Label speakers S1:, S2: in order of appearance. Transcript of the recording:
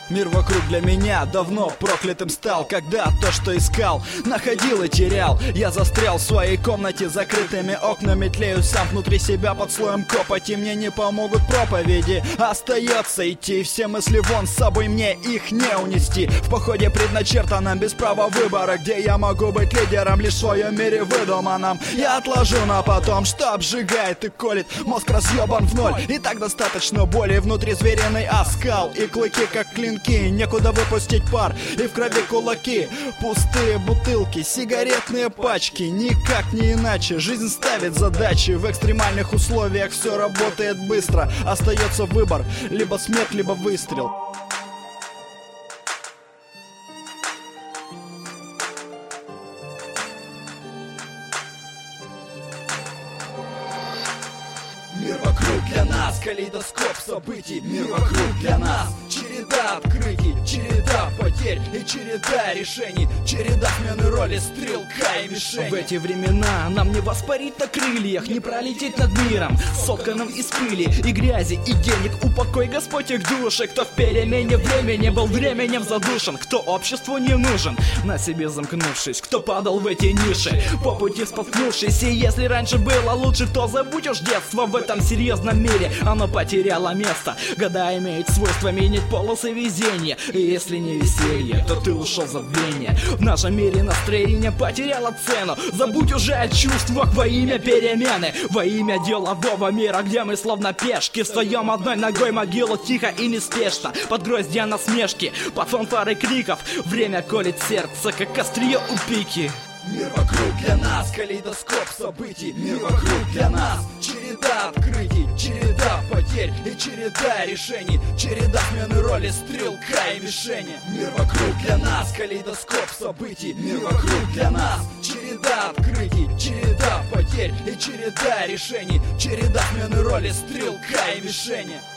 S1: Мир вокруг для меня давно проклятым стал, когда то, что искал, находил и терял. Я застрял в своей комнате, закрытыми окнами тлею сам внутри себя под слоем копоти. Мне не помогут проповеди, остается идти. Все мысли вон, с собой мне их не унести. В походе предначертанном, без права выбора, где я могу быть лидером лишь в своем мире выдуманном. Я отложу на потом, что обжигает и колет. Мозг разъебан в ноль, и так достаточно боли. Внутри звериный оскал и клыки как клинки. Некуда выпустить пар, и в крови кулаки. Пустые бутылки, сигаретные пачки. Никак не иначе, жизнь ставит задачи. В экстремальных условиях все работает быстро. Остается выбор, либо смерть, либо выстрел. Мир вокруг для нас, калейдоскоп событий. Мир вокруг для нас, череда открытий, череда потерь и череда решений, череда смены роли стрелка и мишени.
S2: В эти времена нам не воспарить на крыльях, не пролететь над миром, сотканным из пыли и грязи и денег. Упокой Господь их души, кто в перемене времени был временем задушен, кто обществу не нужен, на себе замкнувшись, кто падал в эти ниши, по пути споткнувшись. И если раньше было лучше, то забудь уж детство. В этом серьезном мире оно потеряло место. Года имеют свойство менять полосы везения, и если не веселье, то ты ушел в забвение. В нашем мире настроение потеряло цену. Забудь уже о чувствах во имя перемены, во имя делового мира, где мы словно пешки встаем одной ногой могилу тихо и неспешно, под гроздья насмешки, под фанфары криков. Время колет сердце, как острие у пики.
S1: Мир вокруг для нас, калейдоскоп событий. Мир вокруг для нас, череда открытий, череда потерь и череда решений, череда смены роли стрелка и мишени. Мир вокруг для нас, калейдоскоп событий. Мир вокруг для нас, череда открытий, череда потерь и череда решений, череда смены роли стрелка и мишени.